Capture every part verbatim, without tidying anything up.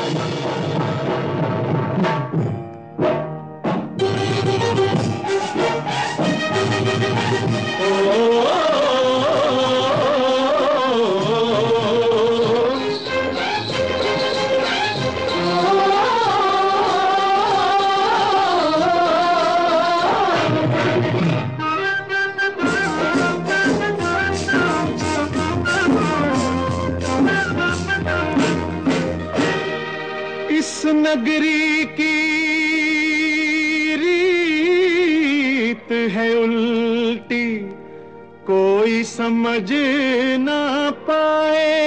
नगरी की रीत है उल्टी, कोई समझ ना पाए।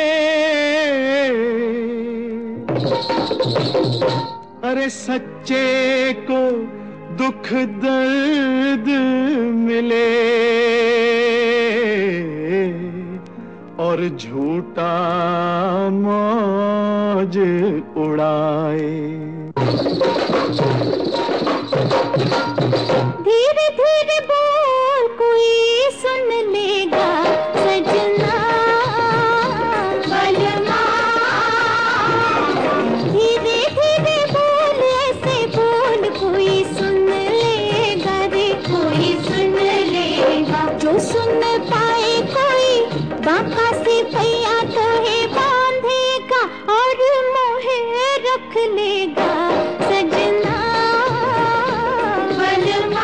अरे सच्चे को दुख दर्द मिले और झूठा मौज उड़ाए। धीरे धीरे बोल कोई सुन लेगा सजना बलमा। धीरे धीरे बोल ऐसे बोल कोई सुन लेगा रे कोई सुन लेगा। जो सुन पाए कोई बाका से पैया तो है बांधेगा और मोहे रख लेगा सजना बलमा।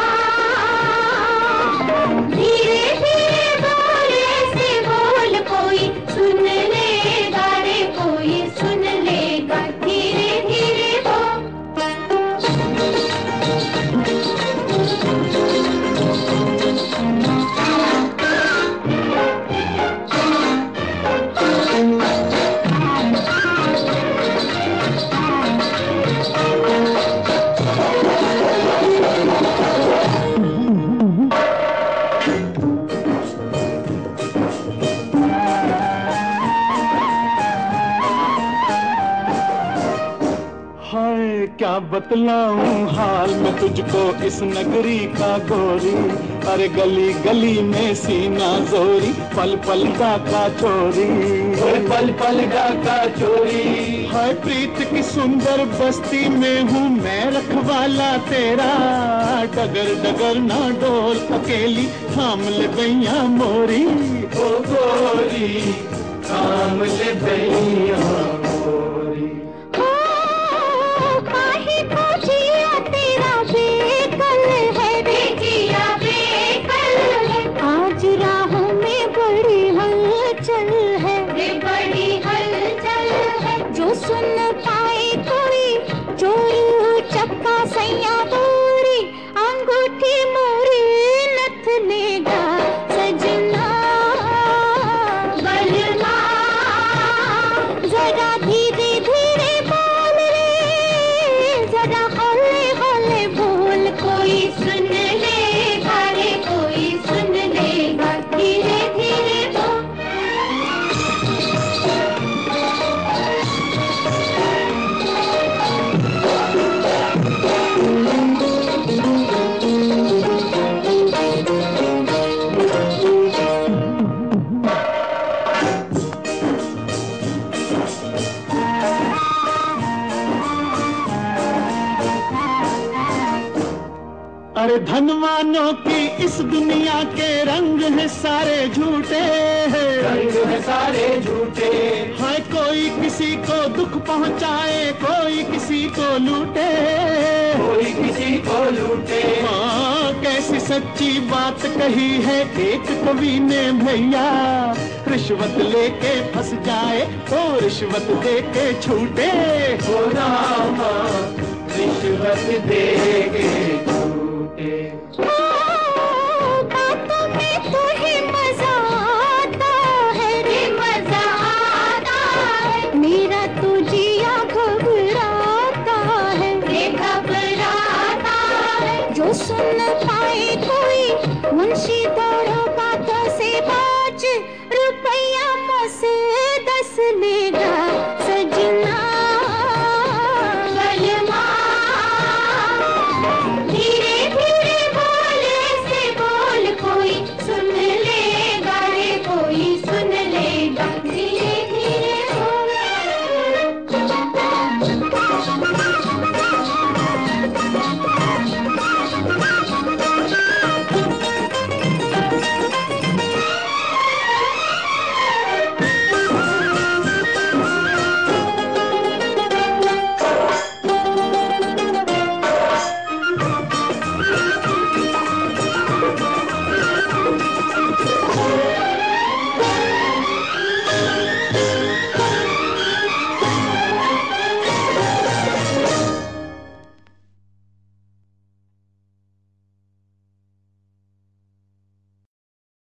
धीरे धीरे बोल ऐसे बोल कोई सुन लेगा रे कोई सुन लेगा। धीरे धीरे बोल। क्या बतलाऊं हाल मैं तुझको इस नगरी का गोरी। अरे गली गली में सीना जोरी, पल पल डाका चोरी, पल पल डाका चोरी। हाय प्रीत की सुंदर बस्ती में हूँ मैं रखवाला तेरा। डगर डगर ना डोल अकेली, थाम ले बैया मोरी। ओ गोरी थाम ले बैया मोरी। सुन पाए कोई चोरी चक्का सैया बोरी, अंगूठी मोरी नथ लेगा सजना बलमा। जरा धीरे धीरे बोल रे जरा हौले हौले बोल कोई सुन लेगा रे कोई सुन लेगा। धीरे धीरे बोल। अरे धनवानों की इस दुनिया के रंग है सारे झूठे, रंग है सारे झूठे। हाय कोई किसी को दुख पहुंचाए कोई किसी को लूटे, कोई किसी को लूटे। हाँ कैसी सच्ची बात कही है एक कवि ने भैया। रिश्वत लेके फंस जाए तो रिश्वत दे के छूटे। ओ रामा रिश्वत दे के बातों में तो ही मजा आता है रे मजा आता है। मेरा तो जिया घबराता है रे घबराता है। जो सुन पाए कोई मुंशी